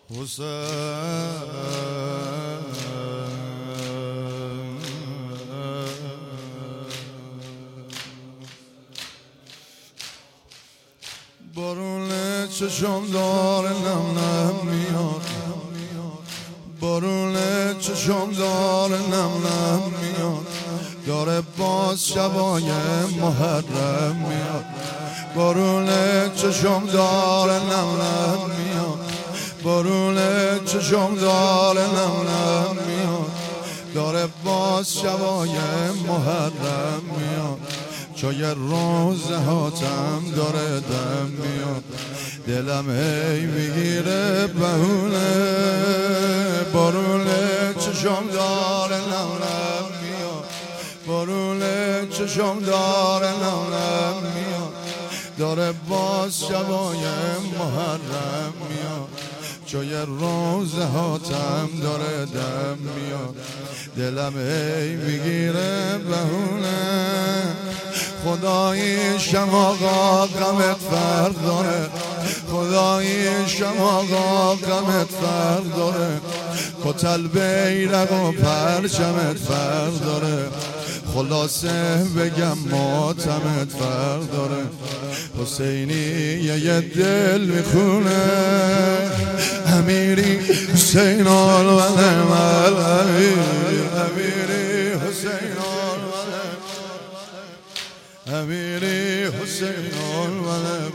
بارون چشم داره نم نم میاد، بارون چشم داره نم نم میاد، داره باز شبای محرم میاد. بارون چشم داره نم نم میاد، بارون چشم داره نم نم میاد، داره باز شبای محرم میاد. چای روز هاتم داره دم میاد، دلم هی میگیره بهونه. بارون چشم داره نم نم میاد، بارون چشم داره نم نم میاد، داره باز شبای محرم میاد. چای روز هاتم داره دم میاد، دلم هی میگیره بهونه. خداییشم آقا غمت فرق داره، خداییشم آقا غمت فرق داره، کتل بیرق و پرچمت فرق داره. خلاصه بگم ماتمت فرق داره. حسینی یه دل میخونه، امیری حسین الولم امیری حسین الولم امیری حسین الولم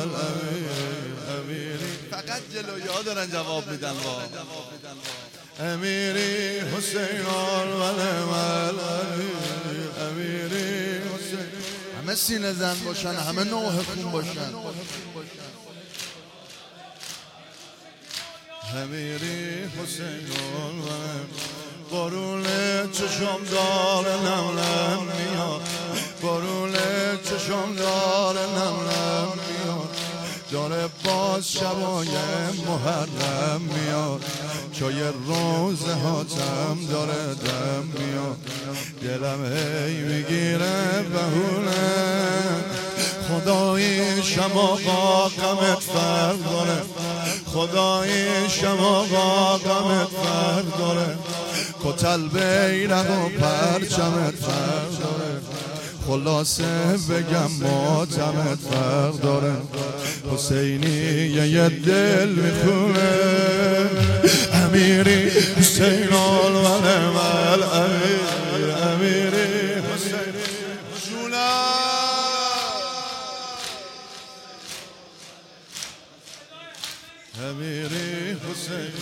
امیری. فقط جلویا دارن جواب میدن با امیری حسین الولم امیری حسین. همه سینه زن باشن، همه نوح خون باشن. امیری حسین الولم. بارون چشم داره نم نم میاد، بارون چشم داره نم نم میاد، داره باز شبای محرم میاد. چای روز هاتم داره دم میاد، دلم هی میگیره بهونه. خداییشم آقا غمت فرق داره، خداییشم آقا غمت فرق داره، کتل بیرق و پرچمت فرق داره. خلاصه بگم ماتمت فرق داره. حسینی یه دل میخونه، امیری حسین الولم امیری حسین جونم. امیری حسین.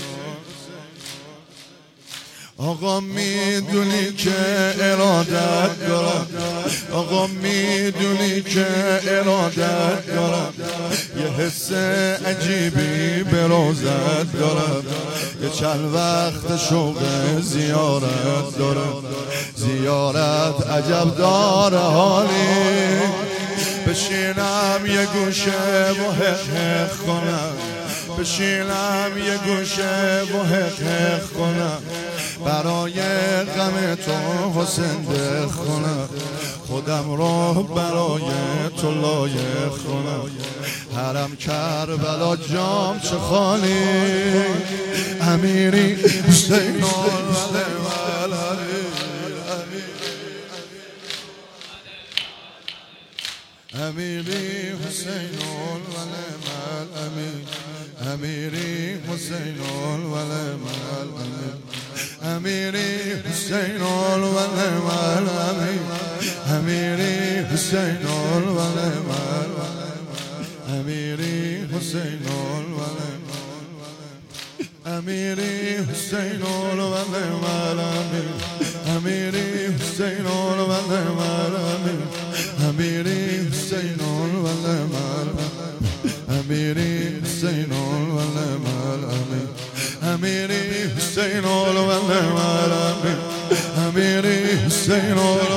آقا میدونی که ارادت دارم، آقا میدونی که ارادت دارم، یه حس عجیبی به روزت دارم، یه چند وقت شوق زیارت دارم. زیارت عجب داره حالی، بشینم یه گوشه و حق کنم، بشینم یه گوشه و حق کنم، برای غم تو حسین دل کنم، خودم رو برای تو لایق کنم. حرم کربلا جام چه خالی، امیری حسین الولم امیری حسین الولم امیری حسین الولم امیری حسین الولم امیری حسین الولم امیری حسین الولم امیری حسین الولم امیری حسین الولم امیری حسین الولم امیری حسین الولم امیری حسین الولم امیری حسین